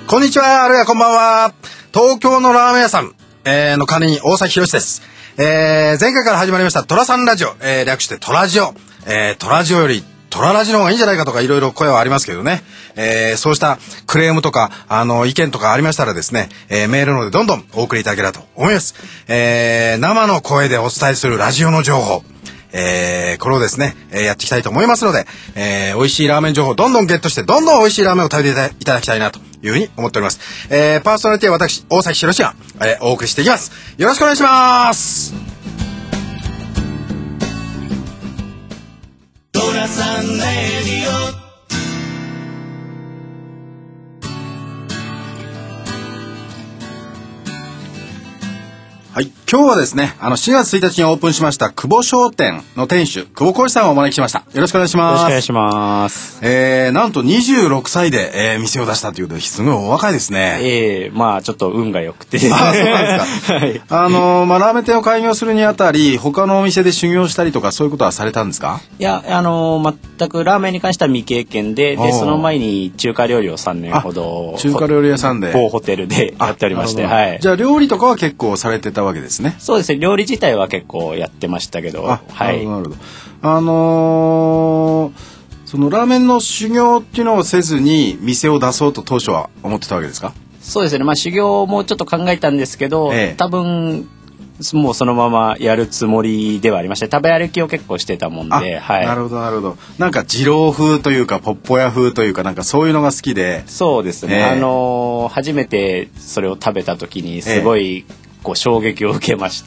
こんにちは、あるいはこんばんは。東京のラーメン屋さん、の管理人大崎宏です。前回から始まりましたトラさんラジオ、略してトラジオ。トラジオよりトララジの方がいいんじゃないかとかいろいろ声はありますけどね。そうしたクレームとか意見とかありましたらですね、メールのでどんどんお送りいただければと思います。生の声でお伝えするラジオの情報、これをですね、やっていきたいと思いますので、美味しいラーメン情報をどんどんゲットしてどんどん美味しいラーメンを食べていただきたいなというふうに思っております。パーソナリティは私大崎宏が、お送りしていきます。よろしくお願いします。トラさんレディオ。はい、今日はですね、4月1日にオープンしました久保商店の店主久保浩司さんをお招きしました。よろしくお願いします。 よろしくお願いします。 なんと26歳で、店を出したということで、すごいお若いですね。 まあちょっと運が良くて。 そうなんですか。はい。ラーメン店を開業するにあたり、他のお店で修行したりとかそういうことはされたんですか？ いや、全くラーメンに関しては未経験で、その前に中華料理を3年ほど、 中華料理屋さんで某ホテルでやっておりまして、はい。 じゃあ料理とかは結構されてたわけですね。 そうですね、料理自体は結構やってましたけど、はい。 なるほど。そのラーメンの修行っていうのをせずに店を出そうと当初は思ってたわけですか？ そうですね、まあ修行もちょっと考えたんですけど、多分もうそのままやるつもりではありました。食べ歩きを結構してたもんで、はい。 なるほどなるほど。なんか二郎風というかポッポ屋風というかなんかそういうのが好きで。 そうですね。初めてそれを食べた時にすごい、こう衝撃を受けまして、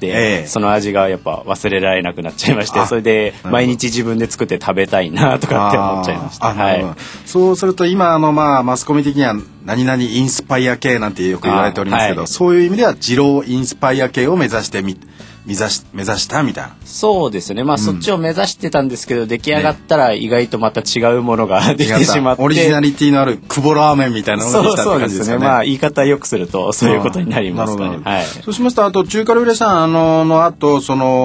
その味がやっぱ忘れられなくなっちゃいまして、それで毎日自分で作って食べたいなとかって思っちゃいました。はい。 そうすると今マスコミ的には何々インスパイア系なんてよく言われておりますけど、そういう意味では二郎インスパイア系を目指したみたいな。 そうですね。まあ、そっちを目指してたんですけど、出来上がったら意外とまた違うものができてしまって、 オリジナリティのある久保ラーメンみたいなのができたって感じですかね。 そうですね。まあ言い方よくするとそういうことになりますかね。はい。 そうしますと、あと中華料理屋さんの後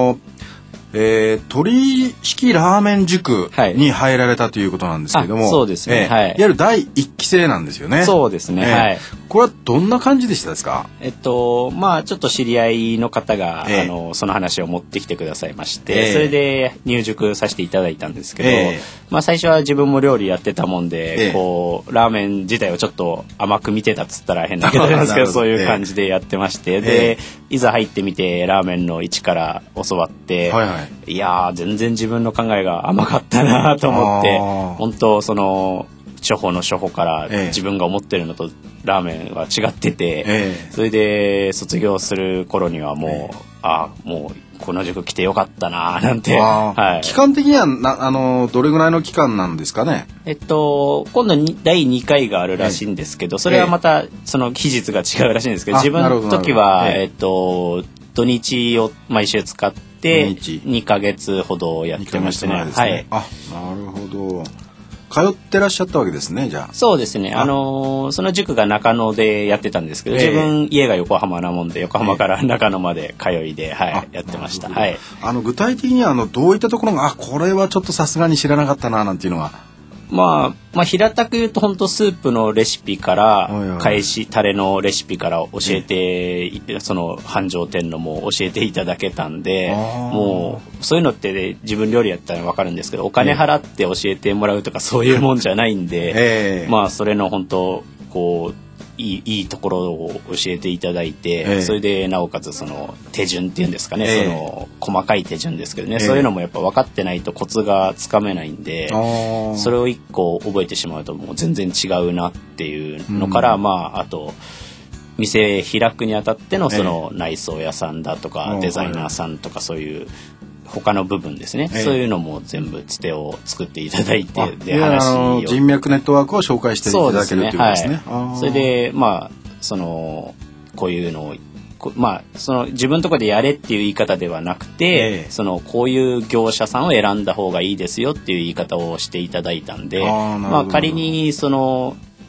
取引ラーメン塾に入られたということなんですけれども、 そうですね。はい。いわゆる第一期生なんですよね。 そうですね。はい。 これはどんな感じでしたですか？ まあちょっと知り合いの方が、その話を持ってきてくださいまして、それで入塾させていただいたんですけど、まあ最初は自分も料理やってたもんで、こうラーメン自体をちょっと甘く見てたっつったら変な言い方なんですけど、そういう感じでやってまして、でいざ入ってみてラーメンの一から教わって、いやー全然自分の考えが甘かったなと思って、本当その処方の処方から自分が思ってるのとラーメンは違ってて、それで卒業する頃にはもう、もうこの塾来てよかったななんて、はい。 期間的にはどれぐらいの期間なんですかね？ 今度に第2回があるらしいんですけど、それはまたその期日が違うらしいんですけど、自分の時は土日を毎週使って2ヶ月ほどやってましたね。はい。 なるほど。通ってらっしゃったわけですね、じゃあ。 そうですね。その塾が中野でやってたんですけど、自分家が横浜なもんで横浜から中野まで通いで、やってました。はい。 具体的にはどういったところがこれはちょっとさすがに知らなかったななんていうのは。 まあ平たく言うと本当スープのレシピから返しタレのレシピから教えて、その繁盛店のも教えていただけたんで、もうそういうのって、ね、自分料理やったら分かるんですけど、お金払って教えてもらうとかそういうもんじゃないんで、まあそれの本当こういいところを教えていただいて、それでなおかつその手順っていうんですかね、その細かい手順ですけどね、そういうのもやっぱ分かってないとコツがつかめないんで、それを一個覚えてしまうともう全然違うなっていうのから、あと店開くにあたってのその内装屋さんだとか、デザイナーさんとかそういう他の部分ですね、そういうのも全部つてを作っていただいて、 で話を人脈ネットワークを紹介していただけるということですね。 それでそのこういうのをその自分のところでやれっていう言い方ではなくて、そのこういう業者さんを選んだ方がいいですよっていう言い方をしていただいたんで、仮にその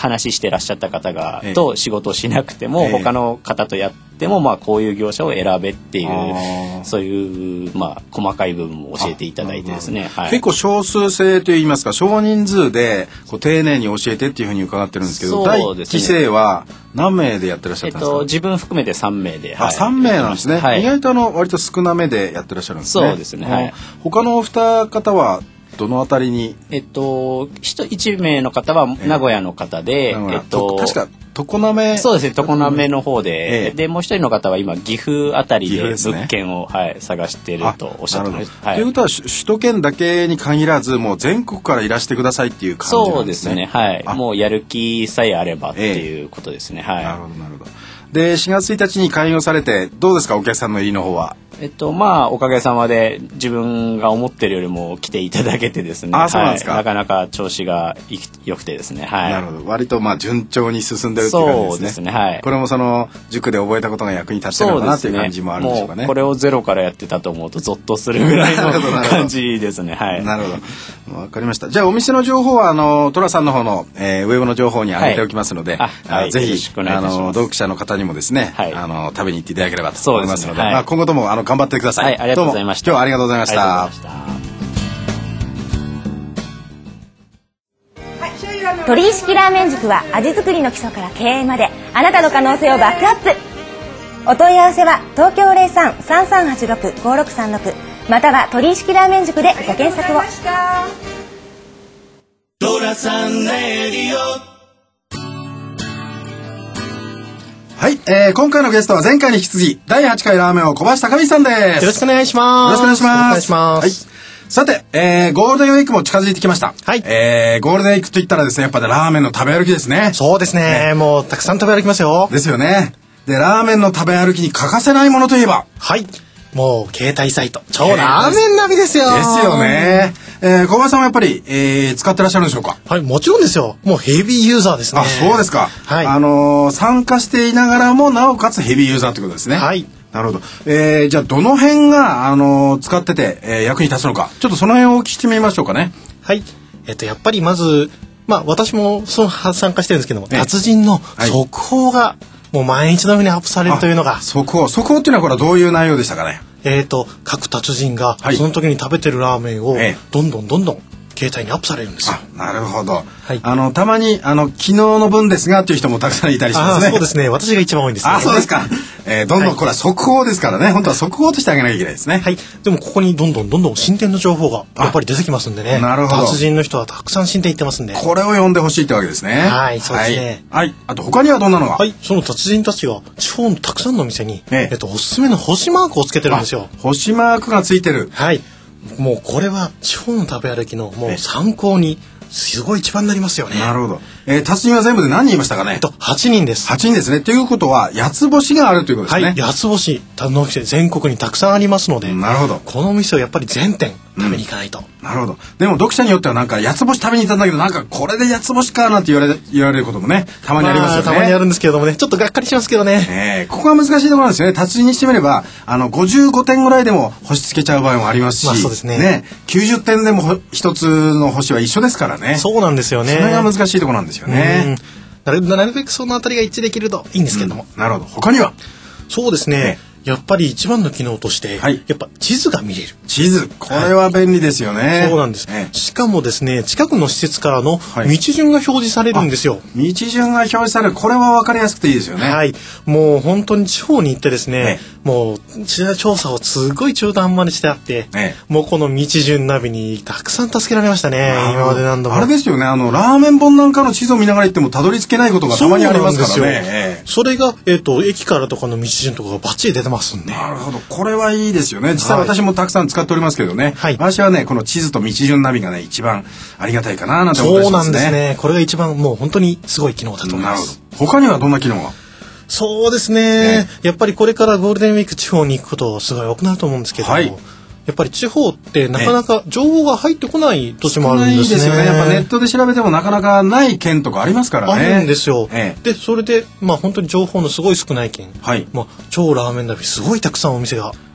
話してらっしゃった方がと仕事をしなくても、他の方とやっても、まあこういう業者を選べっていうそういうまあ細かい部分も教えていただいてですね、はい、 結構少数制といいますか少人数でこう丁寧に教えてっていうふうに伺ってるんですけど、 そうですね、 第1期生は何名でやってらっしゃったんですか？ 自分含めて3名で、 はい、3名なんですね、はい、意外と割と少なめでやってらっしゃるんですね。 そうですね、はい、 他のお二方はどのあたりに 1名の方は名古屋の方で、 確か常滑、 そうですね、常滑の方で、でもう一人の方は今岐阜あたりで物件を、はい、探しているとおっしゃってます。 ということは首都圏だけに限らずもう全国からいらしてくださいっていう感じなんですね。 そうですね、はい、もうやる気さえあればっていうことですね。はい、 なるほどなるほど。で4月1日に開業されてどうですかお客さんの入りの方は？ まあおかげさまで自分が思ってるよりも来ていただけてですね、 そうなんですか、 はい、なかなか調子が良くてですね、はい、 なるほど、割とまあ順調に進んでるっていう感じですね。 そうですね、はい、 これもその塾で覚えたことが役に立ってるのかなっていう感じもあるんでしょうかね。 もうこれをゼロからやってたと思うとゾッとするぐらいの感じですね。はい、 なるほど、わかりました。じゃあお店の情報はトラさんの方の、ウェブの情報に上げておきますので、 はい、 ぜひ読者の方にもですね、はい、食べに行っていただければと思いますので、 はい、 まあ、今後とも頑張ってください。 はい、ありがとうございました。 今日はありがとうございました。 鳥居式ラーメン塾は味作りの基礎から経営まであなたの可能性をバックアップ。お問い合わせは東京 03-3386-5636 または鳥居式ラーメン塾でご検索を。 トラさんレディオ。 はい、今回のゲストは前回に引き続き第8回ラーメン王小橋貴道さんです。 よろしくお願いします。 よろしくお願いします。はい、さて、ゴールデンウィークも近づいてきました。 はい、 ゴールデンウィークといったらですねやっぱりラーメンの食べ歩きですね。 そうですね、もうたくさん食べ歩きますよ。 ですよね。でラーメンの食べ歩きに欠かせないものといえば、 はい、もう携帯サイト超ラーメンナビですよ。 ですよね。小林さんはやっぱり、使ってらっしゃるんでしょうか？ はい、もちろんですよ。もうヘビーユーザーですね。 あ、そうですか。 はい、 参加していながらもなおかつヘビーユーザーということですね。 はい、 なるほど。じゃあどの辺が使ってて、役に立つのか、ちょっとその辺をお聞きしてみましょうかね。 はい、やっぱりまず私も参加してるんですけども、達人の速報がもう毎日のようにアップされるというのが。 速報っていうのはこれはどういう内容でしたかね？ 各達人がその時に食べてるラーメンをどんどん携帯にアップされるんですよ。 なるほど。 はい、 たまに昨日の分ですがという人もたくさんいたりしますね。 そうですね。私が一番多いんですね。 そうですか。どんどんこれは速報ですからね。本当は速報としてあげなきゃいけないですね。 はい。でもここにどんどん新店の情報がやっぱり出てきますんでね。 なるほど。 達人の人はたくさん新店行ってますんで。 これを読んでほしいってわけですね。 はい、そうですね。 はい。あと他にはどんなのが？ はい。その達人たちが地方のたくさんの店におすすめの星マークをつけてるんですよ。 星マークがついてる。 はい。もうこれは地方の食べ歩きのもう参考にすごい一番になりますよね。 なるほど。達人は全部で何人いましたかね ？8人です。 8人ですね。ということは八つ星があるということですね。 はい、八つ星の店全国にたくさんありますので。 なるほど。この店をやっぱり全店食べに行かないと。 なるほど。でも読者によってはなんか八つ星食べに行ったんだけどなんかこれで八つ星かなんて言われることもねたまにありますよね。 たまにあるんですけれどもね、ちょっとがっかりしますけどね。 ここが難しいところなんですよね。達人にしてみれば55点ぐらいでも星つけちゃう場合もありますし、 そうですね。 90点でも一つの星は一緒ですからね。 そうなんですよね。 それが難しいところなんですよね。 なるべくそのあたりが一致できるといいんですけども。 なるほど。他には？ そうですね。やっぱり一番の機能として、やっぱ地図が見れる。 地図、これは便利ですよね。 そうなんです。しかもですね、近くの施設からの道順が表示されるんですよ。 道順が表示される、これは分かりやすくていいですよね。 はい。もう本当に地方に行ってですね、もう調査をすごい中途半端にしてあって、もうこの道順ナビにたくさん助けられましたね。今まで何度も。 あれですよね、ラーメン本なんかの地図を見ながら行ってもたどり着けないことがたまにありますからね。 それが駅からとかの道順とかがバッチリ出てますんで。 なるほど。これはいいですよね。実際私もたくさん使っておりますけどね。私はねこの地図と道順ナビがね一番ありがたいかななんて思いますね。 そうなんですね。これが一番もう本当にすごい機能だと思います。 なるほど。他にはどんな機能が？ そうですね。やっぱりこれからゴールデンウィーク地方に行くことすごい多くなると思うんですけども。やっぱり地方ってなかなか情報が入ってこない年もあるんですね。 ないですよね。やっぱネットで調べてもなかなかない県とかありますからね。 あるんですよ。でそれで本当に情報のすごい少ない県。超ラーメンナビすごいたくさんお店が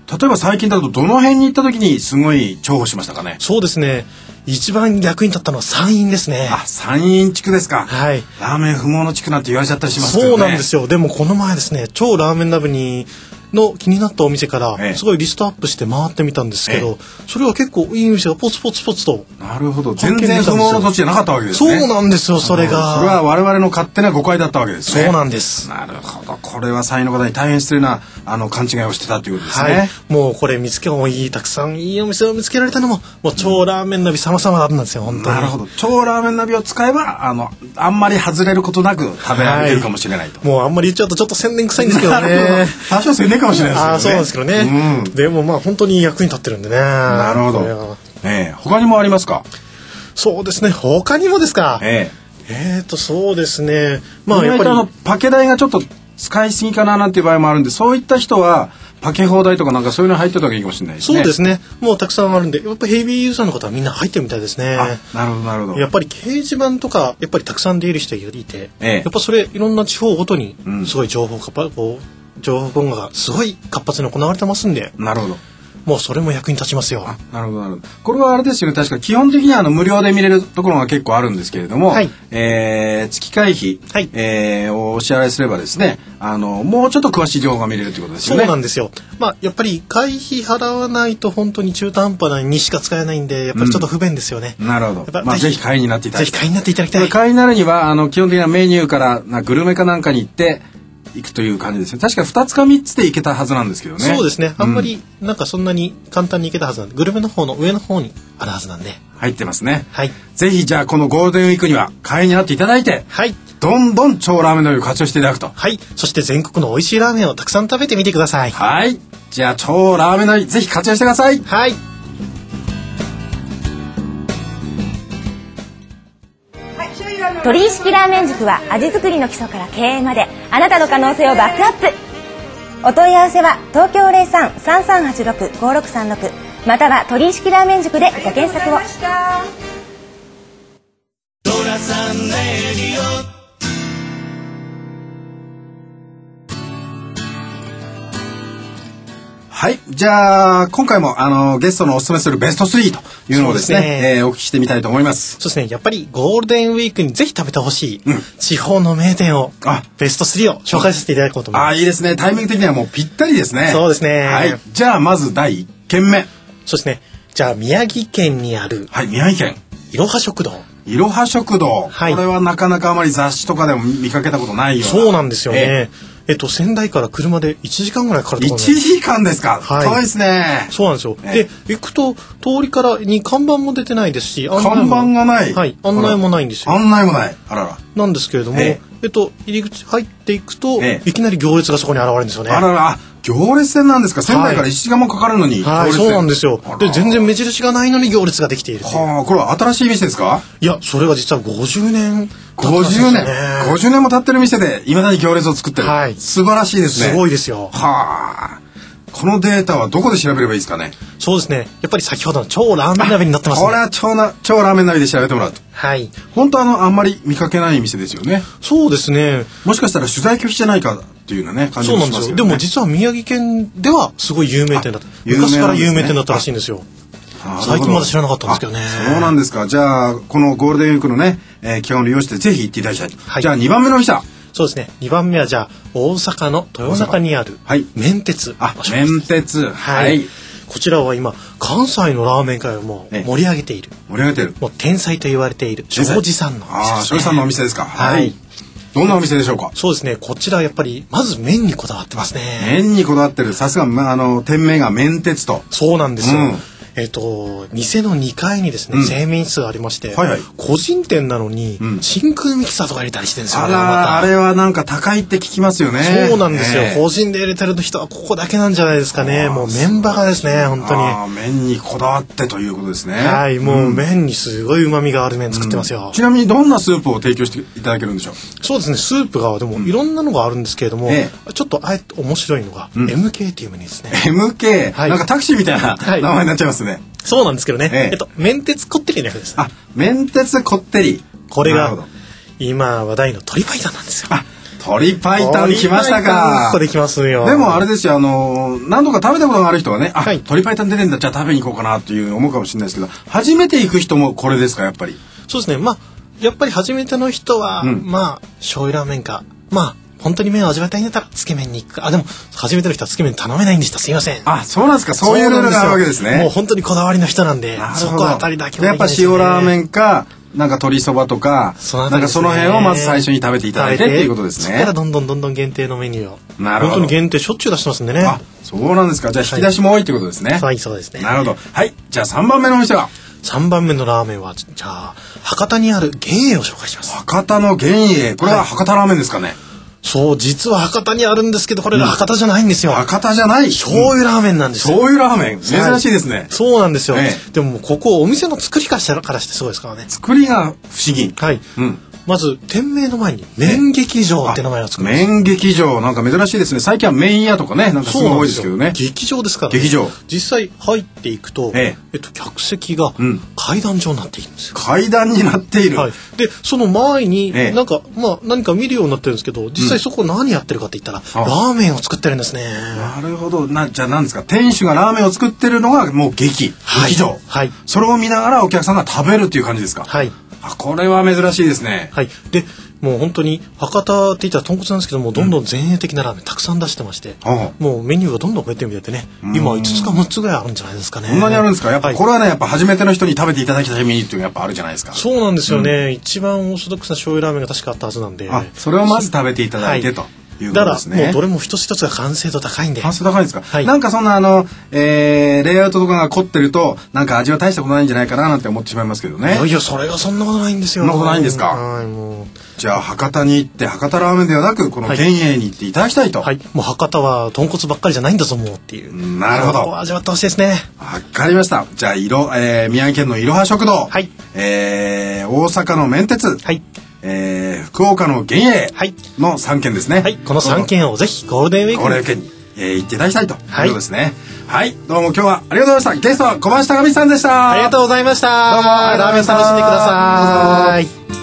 例えば最近だとどの辺に行った時にすごい重宝しましたかね。 そうですね、一番役に立ったのは山陰ですね。 山陰地区ですか。 はい。 ラーメン不毛の地区なんて言われちゃったりしますけどね。 そうなんですよ。でもこの前ですね、超ラーメンナビにの気になったお店からすごいリストアップして回ってみたんですけど、それは結構いい店がポツポツポツと。 なるほど。全然不毛の土地じゃなかったわけですね。 そうなんですよ。それは我々の勝手な誤解だったわけですね。 そうなんです。 なるほど。これは山陰の方に大変失礼な勘違いをしてたということですね。 はい。もうこれ見つけもいい、たくさんいいお店を見つけられたのももう超ラーメンナビ様々なんですよ。本当に。 なるほど。超ラーメンナビを使えばあんまり外れることなく食べられるかもしれないと。 もうあんまり言っちゃうとちょっと宣伝臭いんですけどね。 多少宣伝かもしれないですけどね。 ですけどね、でもまあ本当に役に立ってるんでね。 なるほど。他にもありますか。 そうですね、他にもですか。そうですね、まあやっぱりパケ代がちょっと使いすぎかななんていう場合もあるんで、そういった人はパケ放題とかなんかそういうの入ってた方がいいかもしれないですね。そうですね、もうたくさんあるんで、やっぱヘビーユーザーの方はみんな入ってるみたいですね。 なるほどなるほど。 やっぱり掲示板とかやっぱりたくさん出入りしていて、やっぱそれいろんな地方ごとにすごい情報混合がすごい活発に行われてますんで。 なるほど。 もうそれも役に立ちますよ。 なるほどなるほど。これはあれですよね、確か基本的には無料で見れるところが結構あるんですけれども、月会費、をお支払いすればですね、もうちょっと詳しい情報が見れるということですよね。 そうなんですよ。まあやっぱり会費払わないと本当に中途半端にしか使えないんで、やっぱりちょっと不便ですよね。 なるほど。まあぜひ会員になっていただきたい。 ぜひ会員になっていただきたい。 会員になるには基本的なメニューからグルメかなんかに行って行くという感じですね。確か2つか3つで行けたはずなんですけどね。 そうですね。あんまりなんかそんなに簡単に行けたはずなんで、グルメの方の上の方にあるはずなんで。 入ってますね。 はい。 ぜひじゃあこのゴールデンウィークには会員になっていただいて、 はい。 どんどん超ラーメンのを活用していただくと。 はい。そして全国の美味しいラーメンをたくさん食べてみてください。 はい。じゃあ超ラーメンのぜひ活用してください。 はい。 鳥居式ラーメン塾は味作りの基礎から経営まであなたの可能性をバックアップ。お問い合わせは東京03-3386-5636または鳥居式ラーメン塾でご検索を。 はい。じゃあ今回もゲストのおすすめするベスト3というのをですね、お聞きしてみたいと思います。 そうですね。やっぱりゴールデンウィークにぜひ食べてほしい、地方の名店をベスト3を紹介させていただこうと思います。 いいですね。タイミング的にはもうぴったりですね。 そうですね。 はい。じゃあまず第1軒目。 そうですね。じゃあ宮城県にある宮城県いろは食堂。 いろは食堂、これはなかなかあまり雑誌とかでも見かけたことないような。 そうなんですよね。仙台から車で1時間ぐらいかかるところ。 1時間ですか。遠いですね。 そうなんですよ。で行くと通りからに看板も出てないですし、 看板がない。 はい。案内もないんですよ。 案内もない。あらら。 なんですけれども、入り口入っていくと、いきなり行列がそこに現れるんですよね。 あらら。行列店なんですか。仙台から1時間もかかるのに。 はい、そうなんですよ。で全然目印がないのに行列ができている。 はあ、これは新しい店ですか。 いや、それは実は50年 50年も経ってる店でいまだに行列を作ってる。素晴らしいですね。 すごいですよ。 はあ。このデータはどこで調べればいいですかね。 そうですね。やっぱり先ほどの超ラーメンナビになってますね。 これは超ラーメンナビで調べてもらうと。 はい。 本当あんまり見かけない店ですよね。 そうですね。 もしかしたら取材拒否じゃないかっていうようなね感じもしますよね。 でも実は宮城県ではすごい有名店だった。昔から有名店だったらしいんですよ。最近まだ知らなかったんですけどね。 そうなんですか。じゃあこのゴールデンウィークのね、期間を利用してぜひ行っていただきたい。じゃあ2番目の店。 そうですね。2番目はじゃあ大阪の豊中にある麺鉄。 麺鉄。はい。 こちらは今関西のラーメン界をもう盛り上げている。もう天才と言われている庄司さんのお店ですね。 庄司さんのお店ですか。はい。どんなお店でしょうか。 そうですね。こちらやっぱりまず麺にこだわってますね。 麺にこだわってる。さすが店名が麺鉄と。 そうなんですよ。店の2階にですね、製麺室がありまして、個人店なのに真空ミキサーとか入れたりしてるんですよね。 あれはなんか高いって聞きますよね。 そうなんですよ。個人で入れてる人はここだけなんじゃないですかね。もう麺バカですね、本当に。 麺にこだわってということですね。 はい、もう麺にすごい旨味がある麺作ってますよ。 ちなみにどんなスープを提供していただけるんでしょう。 そうですね。スープがでもいろんなのがあるんですけれども、ちょっとあえて面白いのが MK っていうメニューですね。 MK、なんかタクシーみたいな名前になっちゃいますね。 そうなんですけどね。麺鉄こってりの役です。 麺鉄こってり。 これが今話題の鶏白湯なんですよ。 鶏白湯来ましたか。 ここできますよ。 でもあれですよ、何度か食べたことがある人はね、 はい、 鶏白湯出てんだ、じゃあ食べに行こうかなっていう思うかもしれないですけど、初めて行く人もこれですか、やっぱり。 そうですね。やっぱり初めての人は、醤油ラーメンか、本当に麺を味わいたいんだったらつけ麺に行くか。でも初めての人はつけ麺頼めないんでした。すいません。 あ、そうなんですか。そういうルールがあるわけですね。 もう本当にこだわりの人なんで、そこあたりだけはやっぱ塩ラーメンか、なんか鶏そばとか、なんかその辺をまず最初に食べていただいてっていうことですね。 そこからどんどん限定のメニューを。 なるほど。 本当に限定しょっちゅう出してますんでね。 あ、そうなんですか。じゃあ引き出しも多いってことですね。 はい、そうですね。 なるほど。はい。じゃあ3番目のお店は ？3番目のラーメンは、じゃあ博多にある源栄を紹介します。 博多の源栄、これは博多ラーメンですかね。 そう、実は博多にあるんですけど、これが博多じゃないんですよ。 博多じゃない。 醤油ラーメンなんですよ。 醤油ラーメン、珍しいですね。 そうなんですよ。でもここお店の作りからしてすごいですからね。 作りが不思議。 はい。まず店名の前に麺劇場って名前を作る。 麺劇場、なんか珍しいですね。最近は麺屋とかね、なんかすごい多いですけどね。 劇場ですからね。劇場。 実際入っていくと、客席が階段状になっているんですよ。 階段になっている。 はい。で、その前になんか何か見るようになってるんですけど、実際そこ何やってるかって言ったら、ラーメンを作ってるんですね。 なるほど。じゃあ何ですか。店主がラーメンを作ってるのがもう劇場。 はい。 それを見ながらお客さんが食べるっていう感じですか。 はい。 これは珍しいですね。 はい。で、もう本当に博多って言ったら豚骨なんですけども、どんどん前衛的なラーメンたくさん出してまして、もうメニューがどんどん増えてみてね、今5つか6つぐらいあるんじゃないですかね。 そんなにあるんですか。やっぱこれはね、やっぱ初めての人に食べていただきたいメニューっていうのがやっぱあるじゃないですか。 そうなんですよね。一番オーソドックスな醤油ラーメンが確かあったはずなんで、 それをまず食べていただいてと。だからもうどれも一つ一つが完成度高いんで。 完成度高いんですか。なんかそんなレイアウトとかが凝ってるとなんか味は大したことないんじゃないかななんて思ってしまいますけどね。 いやそれがそんなことないんですよ。 そんなことないんですか。はい、もうじゃあ博多に行って博多ラーメンではなくこの源栄に行っていただきたいと。 はい。もう博多は豚骨ばっかりじゃないんだぞもうっていう。 なるほど。 ここ味わってほしいですね。 わかりました。じゃあ宮城県のいろは食堂。 はい。 大阪の麺鉄。 はい。 福岡の源栄の3県ですね。 はい。この3県をぜひゴールデンウィークに行っていただきたいということですね。はい。どうも今日はありがとうございました。ゲストは小林貴美さんでした。 ありがとうございました。 どうもラーメン楽しんでください。